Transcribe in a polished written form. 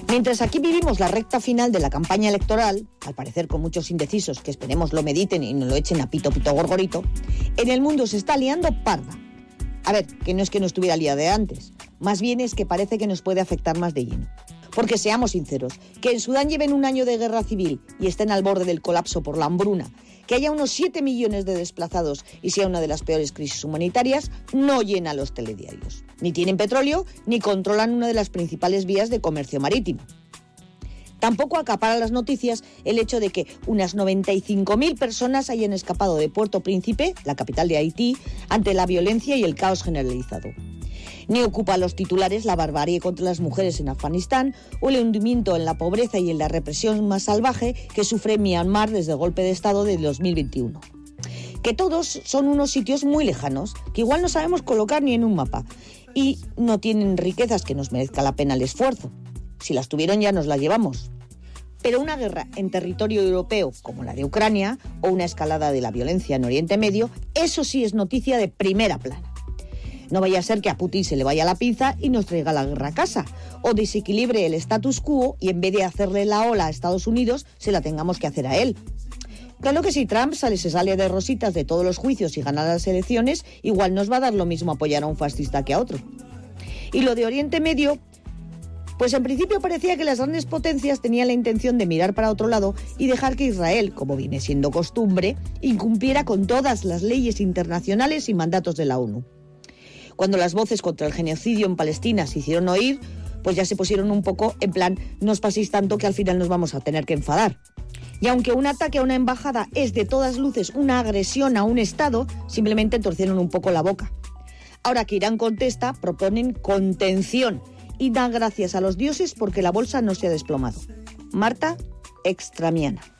Mientras aquí vivimos la recta final de la campaña electoral, al parecer con muchos indecisos que esperemos lo mediten y no lo echen a pito pito gorgorito, en el mundo se está liando parda. A ver, que no es que no estuviera liada de antes, más bien es que parece que nos puede afectar más de lleno. Porque seamos sinceros, que en Sudán lleven un año de guerra civil y estén al borde del colapso por la hambruna, que haya unos 7 millones de desplazados y sea una de las peores crisis humanitarias, no llena los telediarios. Ni tienen petróleo, ni controlan una de las principales vías de comercio marítimo. Tampoco acapara las noticias el hecho de que unas 95.000 personas hayan escapado de Puerto Príncipe, la capital de Haití, ante la violencia y el caos generalizado. Ni ocupa los titulares la barbarie contra las mujeres en Afganistán o el hundimiento en la pobreza y en la represión más salvaje que sufre Myanmar desde el golpe de Estado de 2021. Que todos son unos sitios muy lejanos, que igual no sabemos colocar ni en un mapa, y no tienen riquezas que nos merezca la pena el esfuerzo. Si las tuvieron ya nos las llevamos. Pero una guerra en territorio europeo como la de Ucrania o una escalada de la violencia en Oriente Medio, eso sí es noticia de primera plana. No vaya a ser que a Putin se le vaya la pinza y nos traiga la guerra a casa, o desequilibre el status quo y en vez de hacerle la ola a Estados Unidos, se la tengamos que hacer a él. Claro que si Trump se sale de rositas de todos los juicios y gana las elecciones, igual nos va a dar lo mismo apoyar a un fascista que a otro. Y lo de Oriente Medio, pues en principio parecía que las grandes potencias tenían la intención de mirar para otro lado y dejar que Israel, como viene siendo costumbre, incumpliera con todas las leyes internacionales y mandatos de la ONU. Cuando las voces contra el genocidio en Palestina se hicieron oír, pues ya se pusieron un poco en plan, no os paséis tanto que al final nos vamos a tener que enfadar. Y aunque un ataque a una embajada es de todas luces una agresión a un Estado, simplemente torcieron un poco la boca. Ahora que Irán contesta, proponen contención y dan gracias a los dioses porque la bolsa no se ha desplomado. Marta Extramiana.